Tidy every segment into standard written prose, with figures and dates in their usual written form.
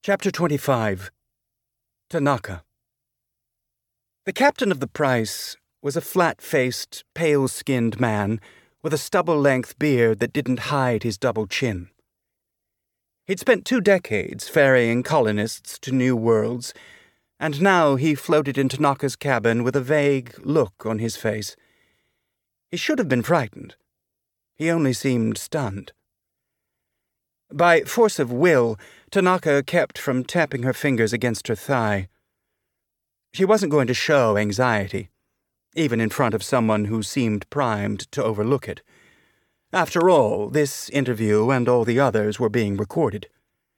Chapter 25. Tanaka. The captain of the Price was a flat-faced, pale-skinned man with a stubble-length beard that didn't hide his double chin. He'd spent 2 decades ferrying colonists to new worlds, and now he floated in Tanaka's cabin with a vague look on his face. He should have been frightened. He only seemed stunned. By force of will, Tanaka kept from tapping her fingers against her thigh. She wasn't going to show anxiety, even in front of someone who seemed primed to overlook it. After all, this interview and all the others were being recorded.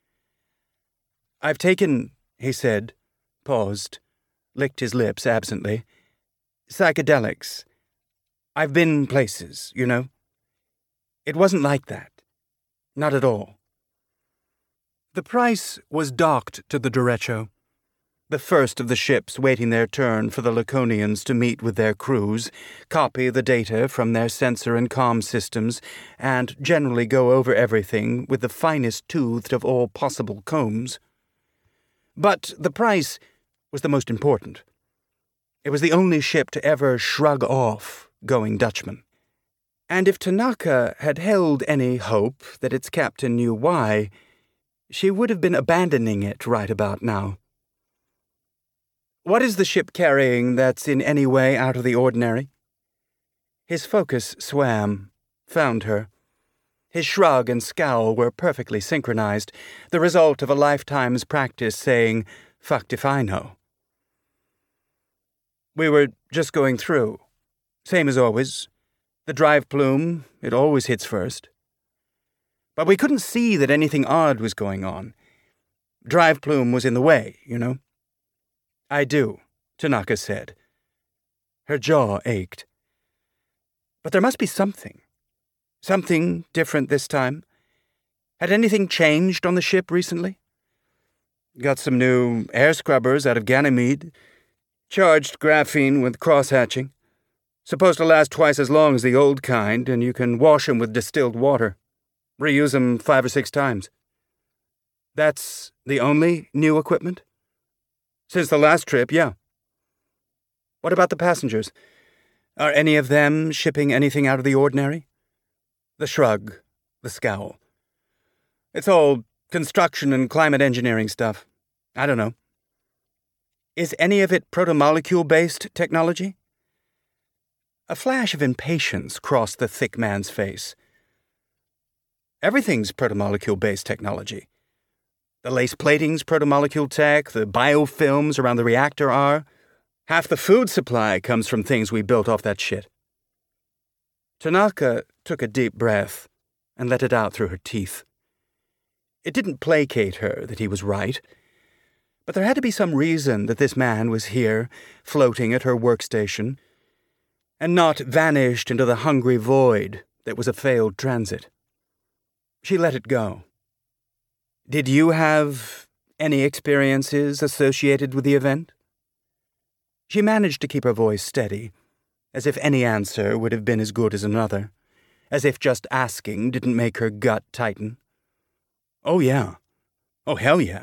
"I've taken," he said, paused, licked his lips absently, "psychedelics. I've been places, you know. It wasn't like that. Not at all." The Price was docked to the derecho, the first of the ships waiting their turn for the Laconians to meet with their crews, copy the data from their sensor and comm systems, and generally go over everything with the finest-toothed of all possible combs. But the Price was the most important. It was the only ship to ever shrug off Going Dutchman. And if Tanaka had held any hope that its captain knew why, she would have been abandoning it right about now. "What is the ship carrying that's in any way out of the ordinary?" His focus swam, found her. His shrug and scowl were perfectly synchronized, the result of a lifetime's practice saying, "Fucked if I know." "We were just going through. Same as always. The drive plume, it always hits first. But we couldn't see that anything odd was going on. Drive plume was in the way, you know." "I do," Tanaka said. Her jaw ached. "But there must be something. Something different this time. Had anything changed on the ship recently? Got some new air scrubbers out of Ganymede. Charged graphene with cross-hatching. Supposed to last twice as long as the old kind, and you can wash 'em with distilled water. Reuse 'em 5 or 6 times. That's the only new equipment? Since the last trip, yeah. What about the passengers? Are any of them shipping anything out of the ordinary?" The shrug, the scowl. "It's all construction and climate engineering stuff. I don't know." "Is any of it protomolecule-based technology?" A flash of impatience crossed the thick man's face. "Everything's protomolecule-based technology. The lace plating's protomolecule tech, the biofilms around the reactor are. Half the food supply comes from things we built off that shit." Tanaka took a deep breath and let it out through her teeth. It didn't placate her that he was right, but there had to be some reason that this man was here, floating at her workstation, and not vanished into the hungry void that was a failed transit. She let it go. "Did you have any experiences associated with the event?" She managed to keep her voice steady, as if any answer would have been as good as another, as if just asking didn't make her gut tighten. "Oh, yeah. Oh, hell yeah."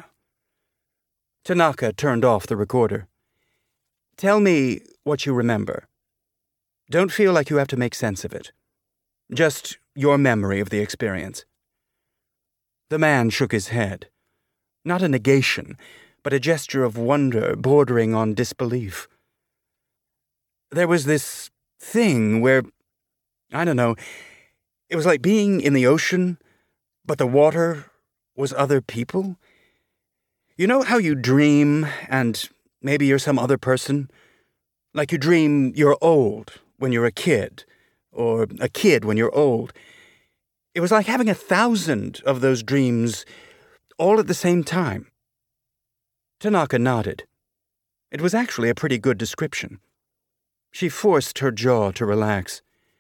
Tanaka turned off the recorder. "Tell me what you remember. Don't feel like you have to make sense of it. Just your memory of the experience." The man shook his head. Not a negation, but a gesture of wonder bordering on disbelief. "There was this thing where, I don't know, it was like being in the ocean, but the water was other people. You know how you dream, and maybe you're some other person? Like you dream you're old when you're a kid, or a kid when you're old. It was like having 1,000 of those dreams all at the same time." Tanaka nodded. It was actually a pretty good description. She forced her jaw to relax.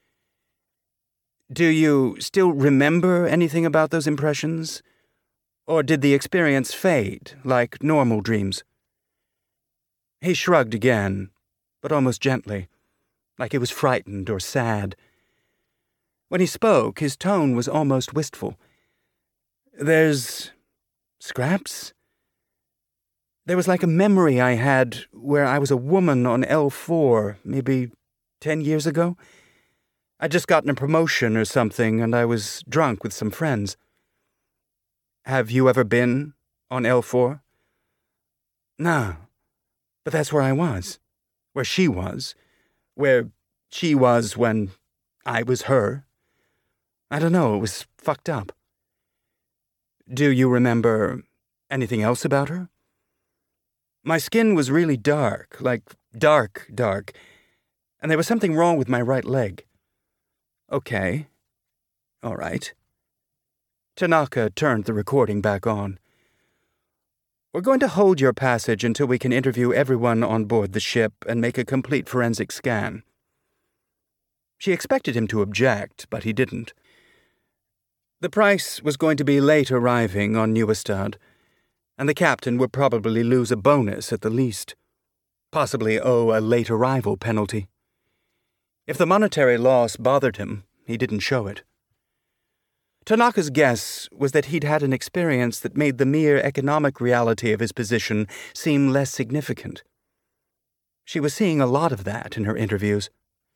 "Do you still remember anything about those impressions? Or did the experience fade, like normal dreams?" He shrugged again, but almost gently, like he was frightened or sad. When he spoke, his tone was almost wistful. "There's scraps? There was like a memory I had where I was a woman on L4, maybe 10 years ago. I'd just gotten a promotion or something, and I was drunk with some friends. Have you ever been on L4? No, but that's where I was. Where she was. Where she was when I was her. I don't know, it was fucked up. Do you remember anything else about her? My skin was really dark, like dark, and there was something wrong with my right leg. Okay. All right. Tanaka turned the recording back on. We're going to hold your passage until we can interview everyone on board the ship and make a complete forensic scan. She expected him to object, but he didn't. The Price was going to be late arriving on Nieuwestad, and the captain would probably lose a bonus at the least, possibly owe a late arrival penalty. If the monetary loss bothered him, he didn't show it. Tanaka's guess was that he'd had an experience that made the mere economic reality of his position seem less significant. She was seeing a lot of that in her interviews.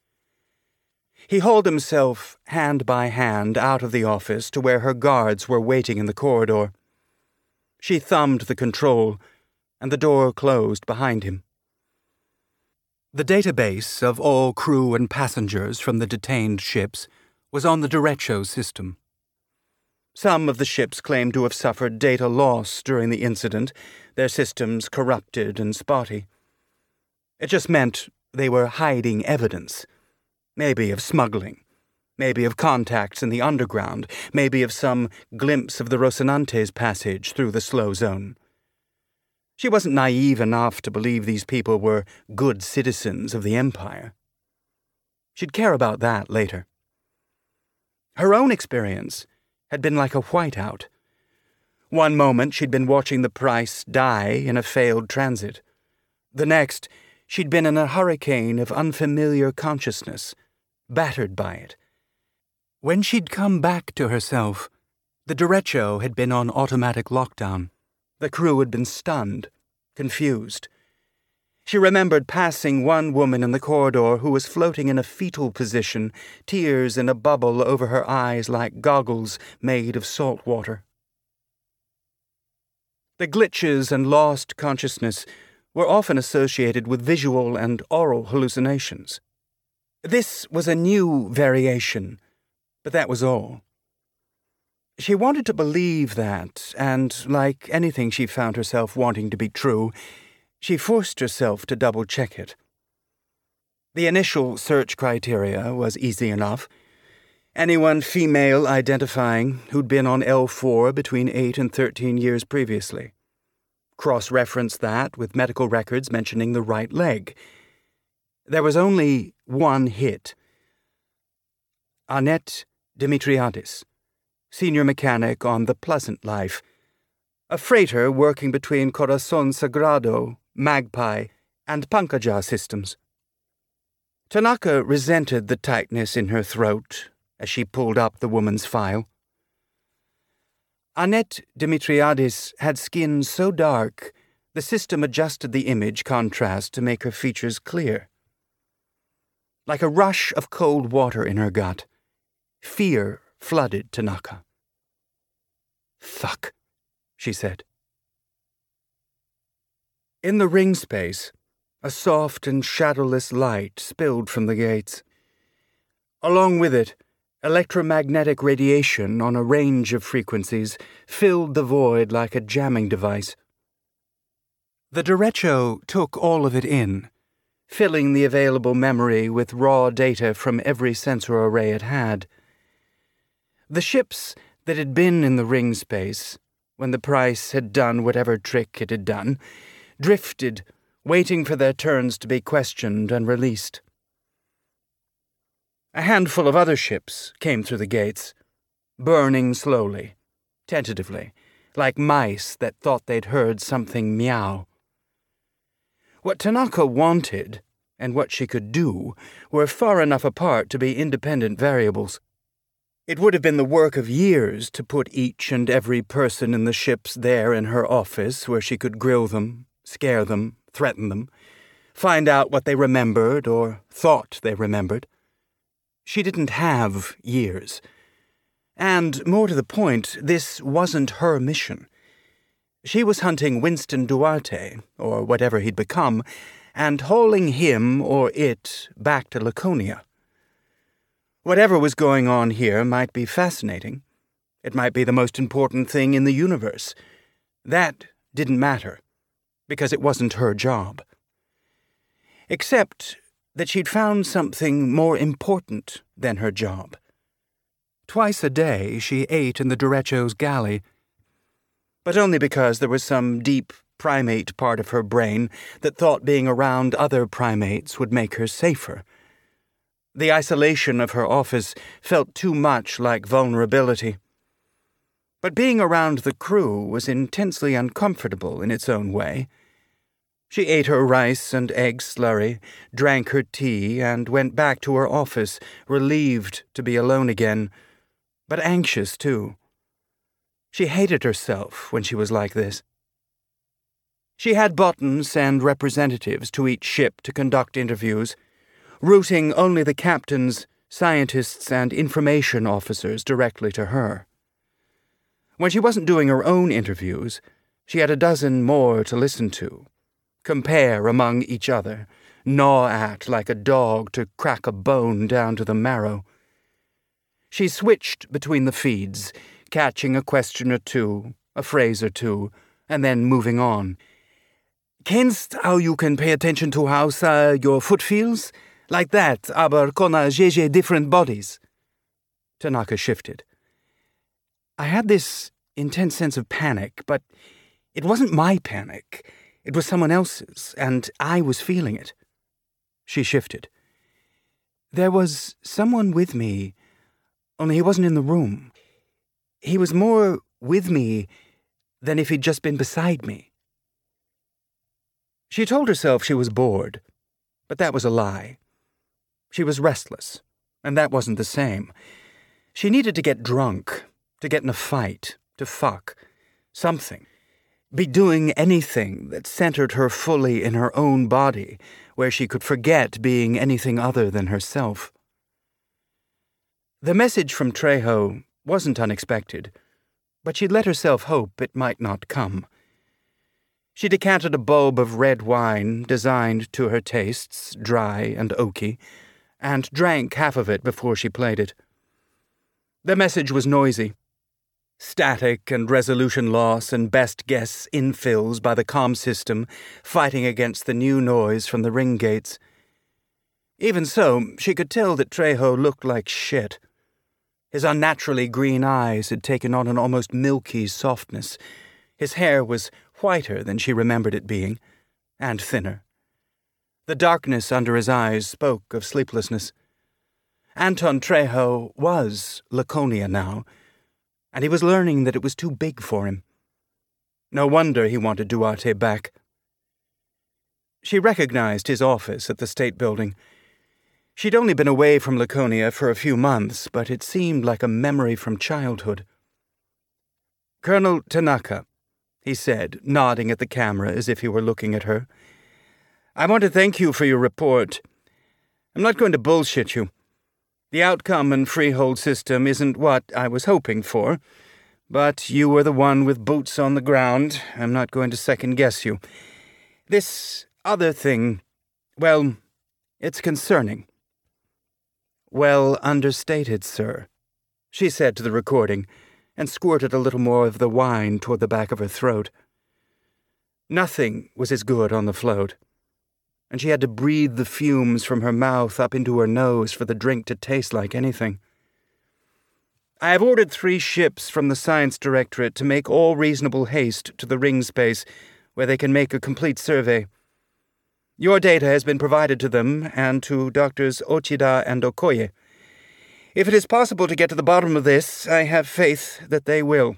He hauled himself, hand by hand, out of the office to where her guards were waiting in the corridor. She thumbed the control, and the door closed behind him. The database of all crew and passengers from the detained ships was on the Derecho system. Some of the ships claimed to have suffered data loss during the incident, their systems corrupted and spotty. It just meant they were hiding evidence, maybe of smuggling, maybe of contacts in the underground, maybe of some glimpse of the Rocinante's passage through the slow zone. She wasn't naive enough to believe these people were good citizens of the Empire. She'd care about that later. Her own experience had been like a whiteout. One moment she'd been watching the Price die in a failed transit. The next, she'd been in a hurricane of unfamiliar consciousness, battered by it. When she'd come back to herself, the Derecho had been on automatic lockdown. The crew had been stunned, confused. She remembered passing one woman in the corridor who was floating in a fetal position, tears in a bubble over her eyes like goggles made of salt water. The glitches and lost consciousness were often associated with visual and oral hallucinations. This was a new variation, but that was all. She wanted to believe that, and, like anything she found herself wanting to be true, she forced herself to double-check it. The initial search criteria was easy enough. Anyone female identifying who'd been on L4 between 8 and 13 years previously. Cross-reference that with medical records mentioning the right leg. There was only one hit. Annette Dimitriadis, senior mechanic on the Pleasant Life, a freighter working between Corazon Sagrado, Magpie, and Pankaja systems. Tanaka resented the tightness in her throat as she pulled up the woman's file. Annette Dimitriadis had skin so dark, the system adjusted the image contrast to make her features clear. Like a rush of cold water in her gut, fear flooded Tanaka. "Fuck," she said. In the ring space, a soft and shadowless light spilled from the gates. Along with it, electromagnetic radiation on a range of frequencies filled the void like a jamming device. The Derecho took all of it in, filling the available memory with raw data from every sensor array it had. The ships that had been in the ring space, when the Price had done whatever trick it had done, drifted, waiting for their turns to be questioned and released. A handful of other ships came through the gates, burning slowly, tentatively, like mice that thought they'd heard something meow. What Tanaka wanted, and what she could do, were far enough apart to be independent variables. It would have been the work of years to put each and every person in the ships there in her office where she could grill them, scare them, threaten them, find out what they remembered or thought they remembered. She didn't have years. And, more to the point, this wasn't her mission. She was hunting Winston Duarte, or whatever he'd become, and hauling him or it back to Laconia. Whatever was going on here might be fascinating. It might be the most important thing in the universe. That didn't matter, because it wasn't her job. Except that she'd found something more important than her job. Twice a day she ate in the derecho's galley, but only because there was some deep primate part of her brain that thought being around other primates would make her safer. The isolation of her office felt too much like vulnerability. But being around the crew was intensely uncomfortable in its own way. She ate her rice and egg slurry, drank her tea, and went back to her office, relieved to be alone again, but anxious too. She hated herself when she was like this. She had bottons and representatives to each ship to conduct interviews, routing only the captains, scientists, and information officers directly to her. When she wasn't doing her own interviews, she had a dozen more to listen to, compare among each other, gnaw at like a dog to crack a bone down to the marrow. She switched between the feeds, catching a question or two, a phrase or two, and then moving on. Kennst how you can pay attention to how your foot feels? Like that, aber con a jeje different bodies. Tanaka shifted. I had this intense sense of panic, but it wasn't my panic. It was someone else's, and I was feeling it. She shifted. There was someone with me, only he wasn't in the room. He was more with me than if he'd just been beside me. She told herself she was bored, but that was a lie. She was restless, and that wasn't the same. She needed to get drunk, to get in a fight, to fuck, something. Be doing anything that centered her fully in her own body, where she could forget being anything other than herself. The message from Trejo wasn't unexpected, but she'd let herself hope it might not come. She decanted a bulb of red wine designed to her tastes, dry and oaky, and drank half of it before she played it. The message was noisy. Static and resolution loss and best guess infills by the comm system fighting against the new noise from the ring gates. Even so, she could tell that Trejo looked like shit. His unnaturally green eyes had taken on an almost milky softness. His hair was whiter than she remembered it being, and thinner. The darkness under his eyes spoke of sleeplessness. Anton Trejo was Laconia now, and he was learning that it was too big for him. No wonder he wanted Duarte back. She recognized his office at the State Building. She'd only been away from Laconia for a few months, but it seemed like a memory from childhood. Colonel Tanaka, he said, nodding at the camera as if he were looking at her. I want to thank you for your report. I'm not going to bullshit you. The outcome in Freehold system isn't what I was hoping for, but you were the one with boots on the ground. I'm not going to second-guess you. This other thing, well, it's concerning. Well understated, sir, she said to the recording, and squirted a little more of the wine toward the back of her throat. Nothing was as good on the float, and she had to breathe the fumes from her mouth up into her nose for the drink to taste like anything. I have ordered 3 ships from the Science Directorate to make all reasonable haste to the ring space, where they can make a complete survey. Your data has been provided to them and to Doctors Ochida and Okoye. If it is possible to get to the bottom of this, I have faith that they will.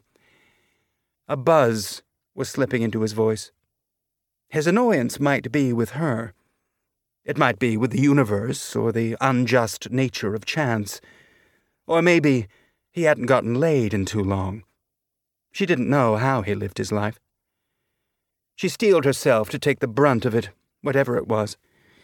A buzz was slipping into his voice. His annoyance might be with her. It might be with the universe or the unjust nature of chance. Or maybe he hadn't gotten laid in too long. She didn't know how he lived his life. She steeled herself to take the brunt of it, whatever it was.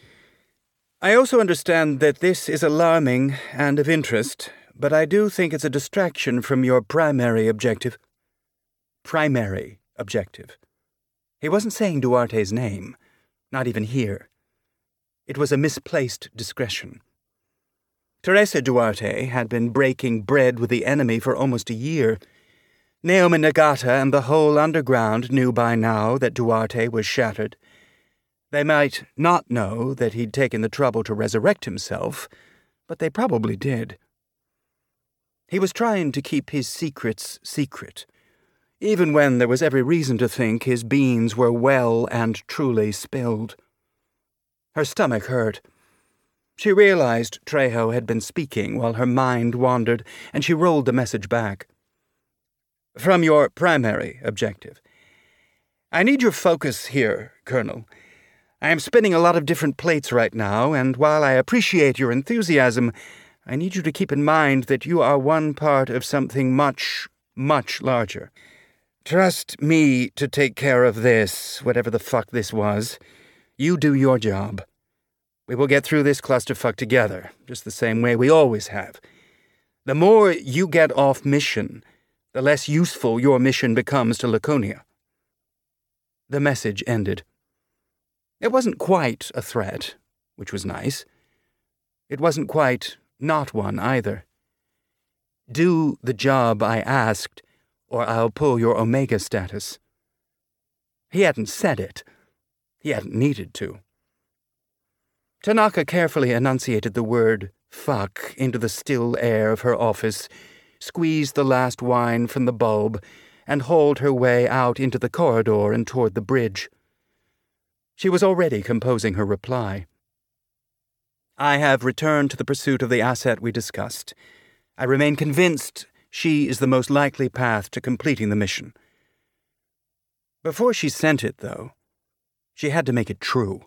I also understand that this is alarming and of interest, but I do think it's a distraction from your primary objective. Primary objective. He wasn't saying Duarte's name, not even here. It was a misplaced discretion. Teresa Duarte had been breaking bread with the enemy for almost a year. Naomi Nagata and the whole underground knew by now that Duarte was shattered. They might not know that he'd taken the trouble to resurrect himself, but they probably did. He was trying to keep his secrets secret, even when there was every reason to think his beans were well and truly spilled. Her stomach hurt. She realized Trejo had been speaking while her mind wandered, and she rolled the message back. From your primary objective. I need your focus here, Colonel. I am spinning a lot of different plates right now, and while I appreciate your enthusiasm, I need you to keep in mind that you are one part of something much, much larger. Trust me to take care of this, whatever the fuck this was. You do your job. We will get through this clusterfuck together, just the same way we always have. The more you get off mission, the less useful your mission becomes to Laconia. The message ended. It wasn't quite a threat, which was nice. It wasn't quite not one either. Do the job I asked, or I'll pull your Omega status. He hadn't said it. He hadn't needed to. Tanaka carefully enunciated the word fuck into the still air of her office, squeezed the last wine from the bulb, and hauled her way out into the corridor and toward the bridge. She was already composing her reply. I have returned to the pursuit of the asset we discussed. I remain convinced she is the most likely path to completing the mission. Before she sent it, though, she had to make it true.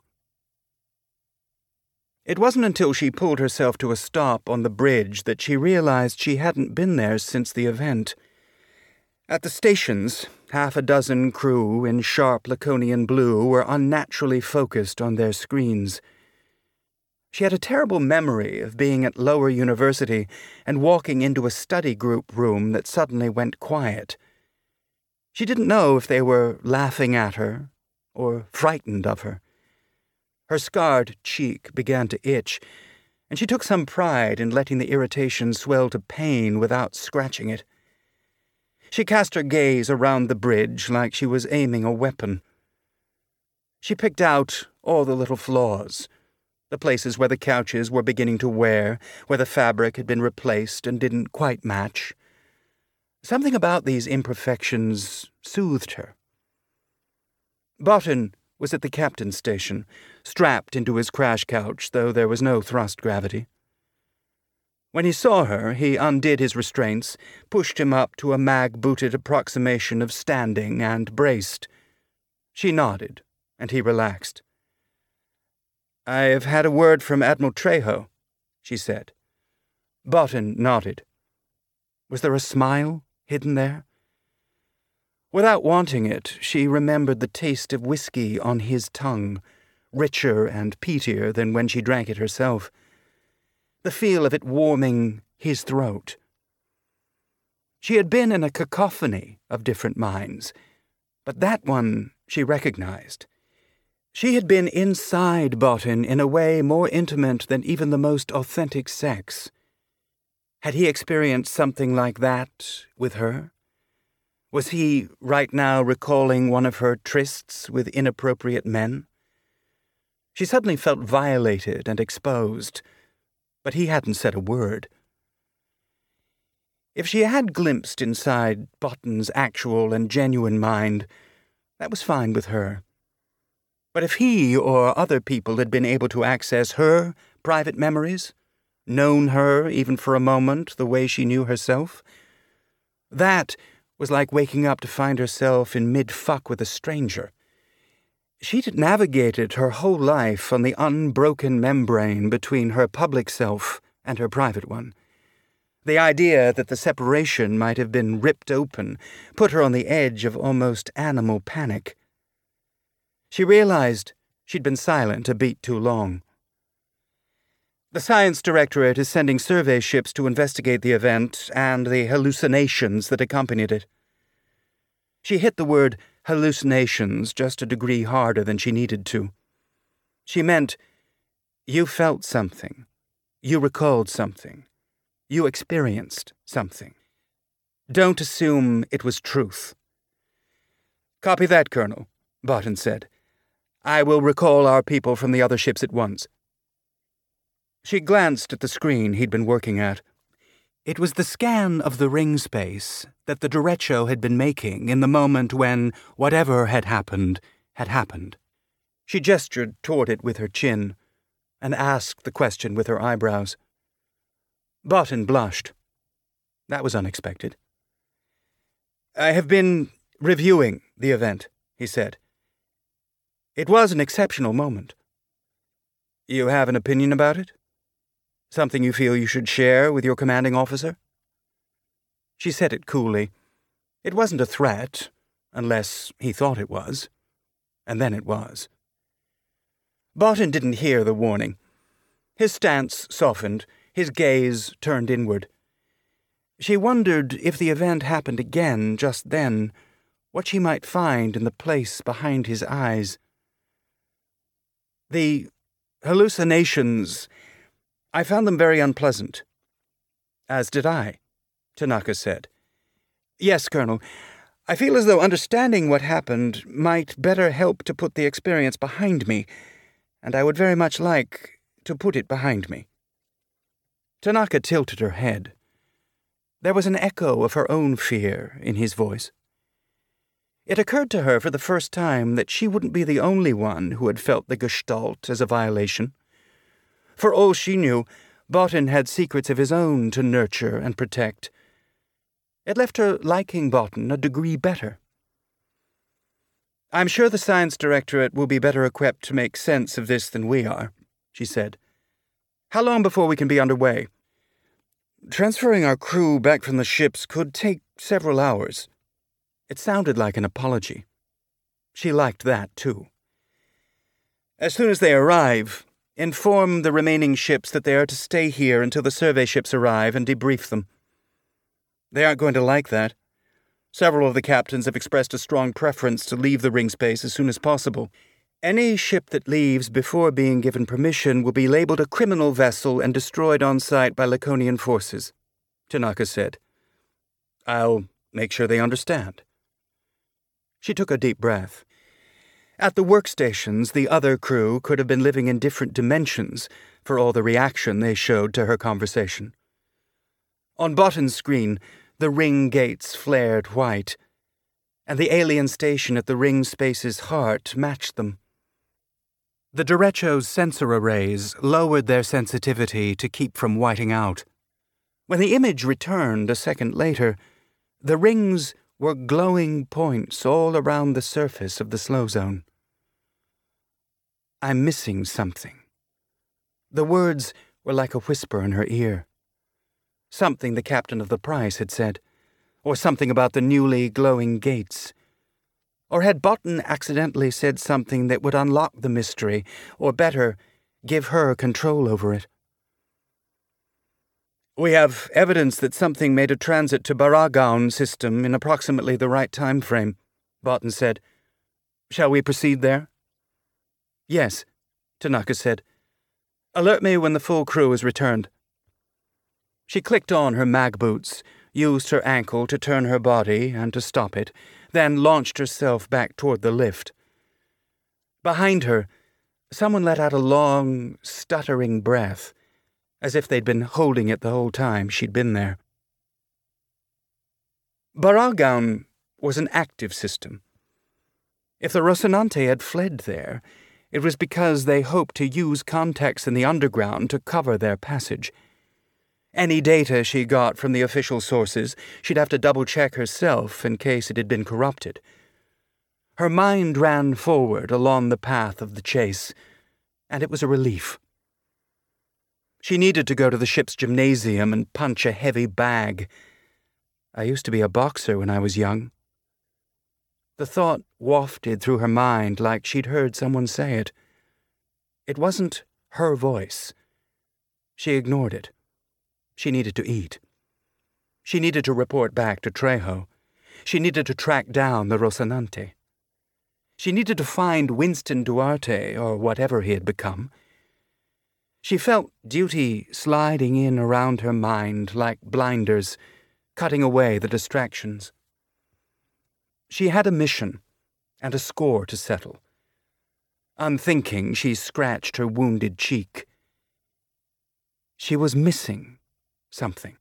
It wasn't until she pulled herself to a stop on the bridge that she realized she hadn't been there since the event. At the stations, half a dozen crew in sharp Laconian blue were unnaturally focused on their screens. She had a terrible memory of being at Lower University and walking into a study group room that suddenly went quiet. She didn't know if they were laughing at her or frightened of her. Her scarred cheek began to itch, and she took some pride in letting the irritation swell to pain without scratching it. She cast her gaze around the bridge like she was aiming a weapon. She picked out all the little flaws, the places where the couches were beginning to wear, where the fabric had been replaced and didn't quite match. Something about these imperfections soothed her. Botan was at the captain's station, strapped into his crash couch, though there was no thrust gravity. When he saw her, he undid his restraints, pushed him up to a mag-booted approximation of standing, and braced. She nodded, and he relaxed. I have had a word from Admiral Trejo, she said. Botan nodded. Was there a smile hidden there? Without wanting it, she remembered the taste of whiskey on his tongue, richer and peatier than when she drank it herself. The feel of it warming his throat. She had been in a cacophony of different minds, but that one she recognized. She had been inside Botan in a way more intimate than even the most authentic sex. Had he experienced something like that with her? Was he, right now, recalling one of her trysts with inappropriate men? She suddenly felt violated and exposed, but he hadn't said a word. If she had glimpsed inside Botan's actual and genuine mind, that was fine with her. But if he or other people had been able to access her private memories, known her even for a moment the way she knew herself, that was like waking up to find herself in mid-fuck with a stranger. She'd navigated her whole life on the unbroken membrane between her public self and her private one. The idea that the separation might have been ripped open put her on the edge of almost animal panic. She realized she'd been silent a beat too long. The Science Directorate is sending survey ships to investigate the event and the hallucinations that accompanied it. She hit the word hallucinations just a degree harder than she needed to. She meant, you felt something. You recalled something. You experienced something. Don't assume it was truth. Copy that, Colonel, Barton said. I will recall our people from the other ships at once. She glanced at the screen he'd been working at. It was the scan of the ring space that the derecho had been making in the moment when whatever had happened had happened. She gestured toward it with her chin and asked the question with her eyebrows. Barton blushed. That was unexpected. I have been reviewing the event, he said. It was an exceptional moment. You have an opinion about it? Something you feel you should share with your commanding officer? She said it coolly. It wasn't a threat, unless he thought it was. And then it was. Barton didn't hear the warning. His stance softened, his gaze turned inward. She wondered if the event happened again just then, what she might find in the place behind his eyes. The hallucinations, I found them very unpleasant. As did I, Tanaka said. Yes, Colonel. I feel as though understanding what happened might better help to put the experience behind me, and I would very much like to put it behind me. Tanaka tilted her head. There was an echo of her own fear in his voice. It occurred to her for the first time that she wouldn't be the only one who had felt the Gestalt as a violation. For all she knew, Barton had secrets of his own to nurture and protect. It left her liking Barton a degree better. I'm sure the Science Directorate will be better equipped to make sense of this than we are, she said. How long before we can be underway? Transferring our crew back from the ships could take several hours. It sounded like an apology. She liked that, too. As soon as they arrive, inform the remaining ships that they are to stay here until the survey ships arrive and debrief them. They aren't going to like that. Several of the captains have expressed a strong preference to leave the ring space as soon as possible. Any ship that leaves before being given permission will be labeled a criminal vessel and destroyed on sight by Laconian forces, Tanaka said. I'll make sure they understand. She took a deep breath. At the workstations, the other crew could have been living in different dimensions for all the reaction they showed to her conversation. On Barton's screen, the ring gates flared white, and the alien station at the ring space's heart matched them. The derecho's sensor arrays lowered their sensitivity to keep from whiting out. When the image returned a second later, the rings were glowing points all around the surface of the slow zone. I'm missing something. The words were like a whisper in her ear. Something the captain of the prize had said, or something about the newly glowing gates. Or had Barton accidentally said something that would unlock the mystery, or better, give her control over it? We have evidence that something made a transit to Baragaon system in approximately the right time frame, Barton said. Shall we proceed there? Yes, Tanaka said. Alert me when the full crew is returned. She clicked on her mag boots, used her ankle to turn her body and to stop it, then launched herself back toward the lift. Behind her, someone let out a long, stuttering breath, as if they'd been holding it the whole time she'd been there. Baragaon was an active system. If the Rocinante had fled there, it was because they hoped to use contacts in the underground to cover their passage. Any data she got from the official sources, she'd have to double-check herself in case it had been corrupted. Her mind ran forward along the path of the chase, and it was a relief. She needed to go to the ship's gymnasium and punch a heavy bag. I used to be a boxer when I was young. The thought wafted through her mind like she'd heard someone say it. It wasn't her voice. She ignored it. She needed to eat. She needed to report back to Trejo. She needed to track down the Rocinante. She needed to find Winston Duarte, or whatever he had become. She felt duty sliding in around her mind like blinders, cutting away the distractions. She had a mission and a score to settle. Unthinking, she scratched her wounded cheek. She was missing something.